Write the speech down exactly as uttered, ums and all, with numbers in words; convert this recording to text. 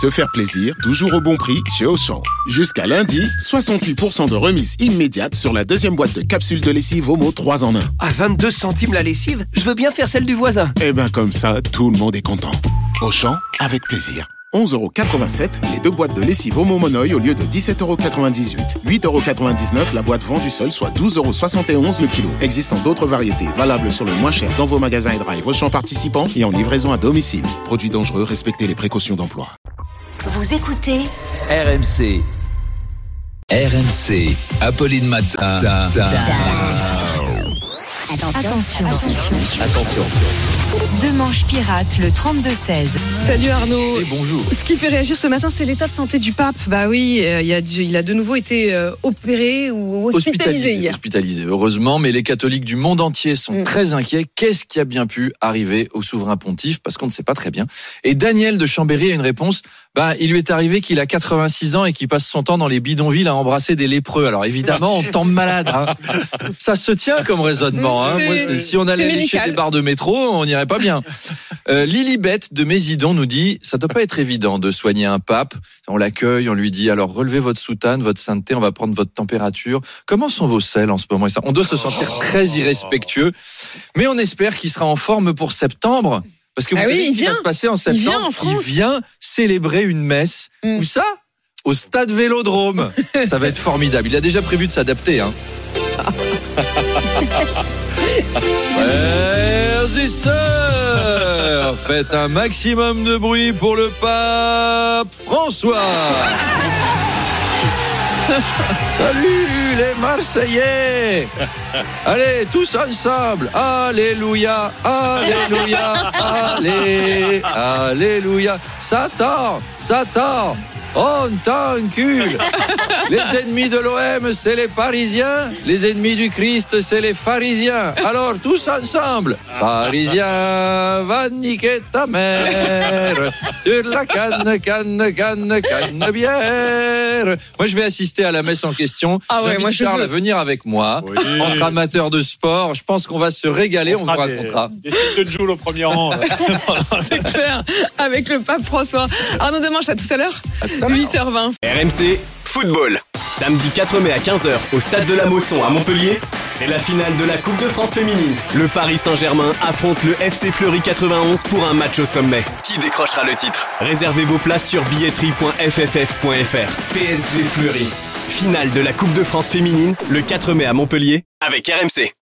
Se faire plaisir, toujours au bon prix chez Auchan. Jusqu'à lundi, soixante-huit pour cent de remise immédiate sur la deuxième boîte de capsules de lessive Omo trois en un. À vingt-deux centimes la lessive, je veux bien faire celle du voisin. Eh ben comme ça, tout le monde est content. Auchan, avec plaisir. onze euros quatre-vingt-sept, les deux boîtes de lessive Omo Monoï au lieu de dix-sept euros quatre-vingt-dix-huit. huit euros quatre-vingt-dix-neuf la boîte vendue seule, soit douze euros soixante et onze le kilo. Existant d'autres variétés, valables sur le moins cher dans vos magasins et drive Auchan participants et en livraison à domicile. Produits dangereux, respectez les précautions d'emploi. Vous écoutez R M C. R M C. Apolline Matin. Attention. Attention. Attention. Attention. Deux manches pirates, le trente-deux seize. Salut Arnaud. Et bonjour. Ce qui fait réagir ce matin, c'est l'état de santé du pape. Bah oui, euh, il, a, il a de nouveau été euh, opéré ou hospitalisé, hospitalisé hier. Hospitalisé, heureusement, mais les catholiques du monde entier sont Mm. très inquiets. Qu'est-ce qui a bien pu arriver au souverain pontife? Parce qu'on ne sait pas très bien. Et Daniel de Chambéry a une réponse. Bah, il lui est arrivé qu'il a quatre-vingt-six ans et qu'il passe son temps dans les bidonvilles à embrasser des lépreux. Alors évidemment, on tombe malade. Hein. Ça se tient comme raisonnement. Hein. C'est- Moi, c'est- si on allait c'est lécher médical. des barres de métro, on n'irait pas bien. Euh, Lilibet de Mésidon nous dit, ça doit pas être évident de soigner un pape. On l'accueille, on lui dit, alors relevez votre soutane, votre sainteté, on va prendre votre température. Comment sont vos selles en ce moment? On doit se sentir très irrespectueux, mais on espère qu'il sera en forme pour septembre. Parce que vous Ah savez oui, ce il qui va vient. se passer en Il septembre. vient en France. Il vient célébrer une messe. Mm. Où ça? Au stade Vélodrome. Ça va être formidable. Il a déjà prévu de s'adapter. Hein. Frères et sœurs, faites un maximum de bruit pour le pape François. Salut les Marseillais. Allez, tous ensemble. Alléluia, alléluia, allé, alléluia. Satan, Satan, on t'encule. Les ennemis de l'O M, c'est les Parisiens. Les ennemis du Christ, c'est les pharisiens. Alors, tous ensemble. Parisien, va niquer ta mère. Sur la canne, canne, canne, canne bière. Moi, je vais assister à la messe en question. Ah ouais, J'invite moi, je Charles veux. à venir avec moi. Oui. Entre amateurs de sport, je pense qu'on va se régaler. On, On vous fera des- racontera. Des trucs de Joule au premier rang. C'est clair, avec le pape François. Arnaud Demanche, à tout à l'heure, huit heures vingt. R M C Football. Samedi quatre mai à quinze heures au stade de la Mosson à Montpellier, c'est la finale de la Coupe de France féminine. Le Paris Saint-Germain affronte le F C Fleury quatre-vingt-onze pour un match au sommet. Qui décrochera le titre? Réservez vos places sur billetterie point f f f point f r. P S G Fleury. Finale de la Coupe de France féminine le quatre mai à Montpellier avec R M C.